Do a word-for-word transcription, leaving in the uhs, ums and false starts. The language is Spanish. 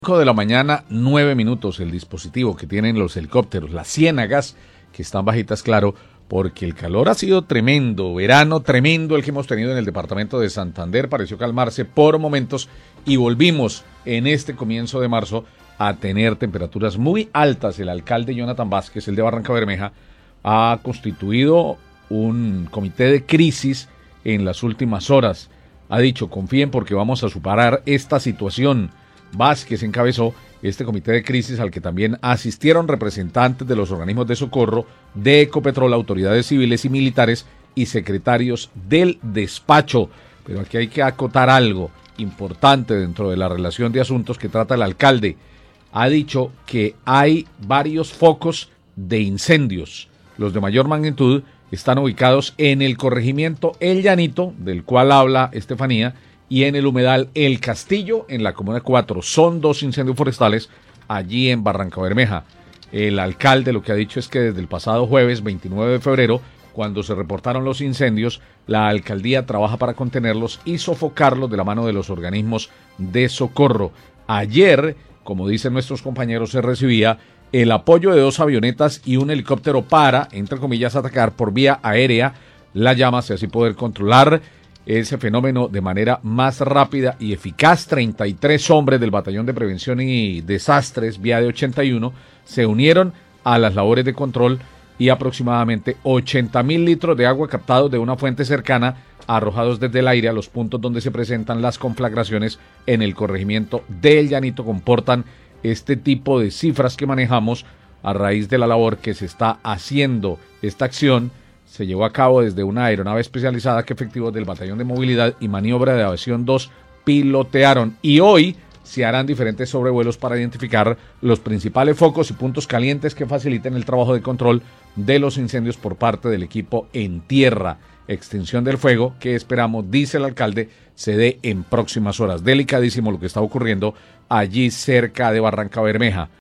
cinco de la mañana, nueve minutos, el dispositivo que tienen los helicópteros, las ciénagas, que están bajitas, claro, porque el calor ha sido tremendo, verano tremendo el que hemos tenido en el departamento de Santander, pareció calmarse por momentos y volvimos en este comienzo de marzo a tener temperaturas muy altas. El alcalde Jonathan Vázquez, el de Barrancabermeja, ha constituido un comité de crisis en las últimas horas. Ha dicho, confíen porque vamos a superar esta situación. Vázquez encabezó este comité de crisis al que también asistieron representantes de los organismos de socorro, de Ecopetrol, autoridades civiles y militares y secretarios del despacho. Pero aquí hay que acotar algo importante dentro de la relación de asuntos que trata el alcalde. Ha dicho que hay varios focos de incendios. Los de mayor magnitud están ubicados en el corregimiento El Llanito, del cual habla Estefanía, y en el humedal El Castillo, en la Comuna cuatro. Son dos incendios forestales allí en Barrancabermeja. El alcalde lo que ha dicho es que desde el pasado jueves veintinueve de febrero, cuando se reportaron los incendios, la alcaldía trabaja para contenerlos y sofocarlos de la mano de los organismos de socorro. Ayer, como dicen nuestros compañeros, se recibía el apoyo de dos avionetas y un helicóptero para, entre comillas, atacar por vía aérea las llamas y así poder controlar ese fenómeno de manera más rápida y eficaz. Treinta y tres hombres del Batallón de Prevención y Desastres, vía de ochenta y uno, se unieron a las labores de control y aproximadamente ochenta mil litros de agua captados de una fuente cercana, arrojados desde el aire a los puntos donde se presentan las conflagraciones en el corregimiento del Llanito, comportan este tipo de cifras que manejamos a raíz de la labor que se está haciendo. Esta acción se llevó a cabo desde una aeronave especializada que efectivos del Batallón de Movilidad y Maniobra de Aviación dos pilotearon, y hoy se harán diferentes sobrevuelos para identificar los principales focos y puntos calientes que faciliten el trabajo de control de los incendios por parte del equipo en tierra. Extinción del fuego que esperamos, dice el alcalde, se dé en próximas horas. Delicadísimo lo que está ocurriendo allí cerca de Barrancabermeja.